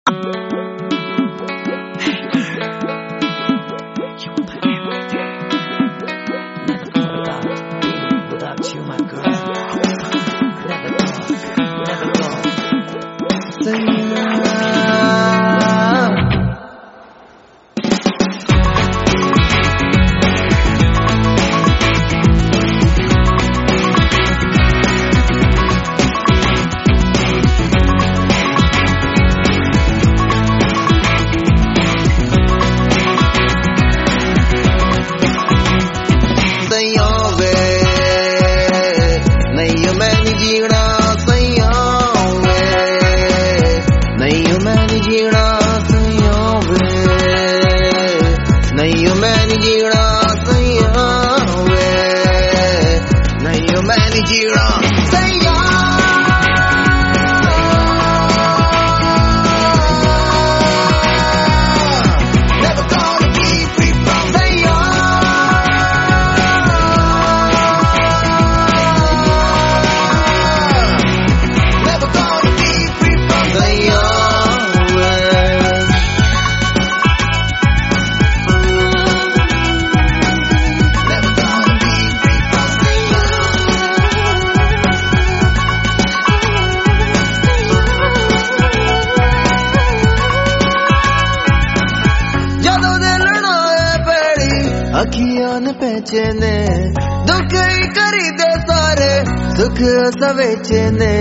अखियां ने पहचाने दुख ही करी दे सारे सुख सवेचने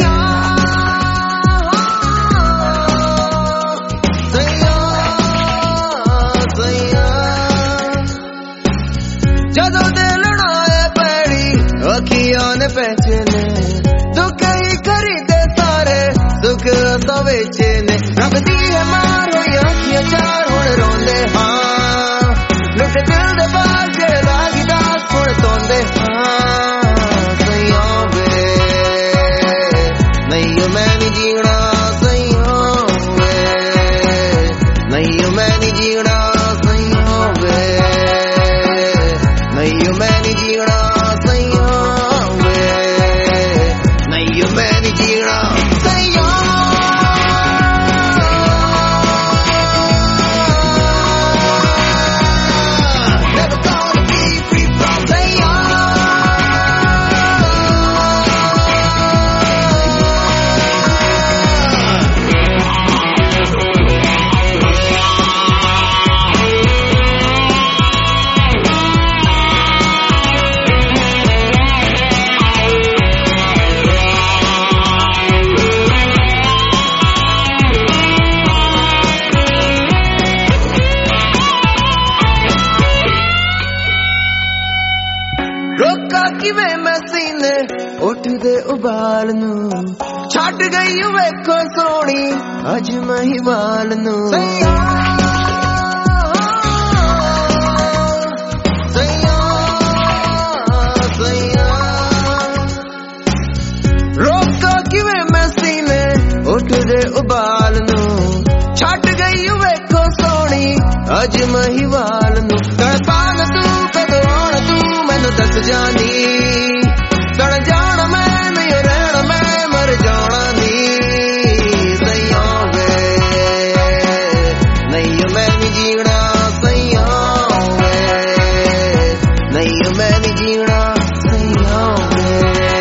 जदों दे लड़ाए पैड़ी अखियां ने पहचाने दुख ही करी दे सारे सुख सवेचने रब दी है मार होई अखियां चार हुण रोंदे हाँ लुट दिल दे बाल जे लागी दास हुण तोंदे हाँ सैयां वे नहीं मैं नहीं जीना सैयां वे नहीं मैं नहीं जीना सैयां वे नहीं मैं नहीं जीना सैयां वे नहीं मैं नहीं जीना सैयां किवें मैं सीने उठदे उबाल नू छड्ड गई वेखो सोनी अज महिवाल नू रोका किवें मैं सीने उठदे उबाल नू छड्ड गई वेखो सोनी अज महिवाल नू तड़पान तू कदों आण तू मैनू दस जानी तड़ जाना मैं नहीं रहना मैं मर जाना नी सैयां वे नहीं मैं नहीं जीना सैयां वे नहीं मैं नहीं जीना सैयां वे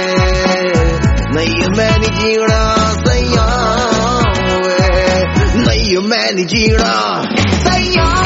नहीं मैं नहीं जीना सैयां वे नहीं मैं नहीं जीना सैयां